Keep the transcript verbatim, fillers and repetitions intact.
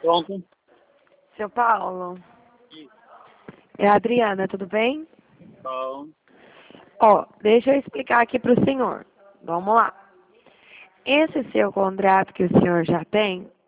Pronto? Seu Paulo, Isso. é a Adriana, tudo bem? Bom. Ó, deixa eu explicar aqui para o senhor. Vamos lá. Esse seu contrato que o senhor já tem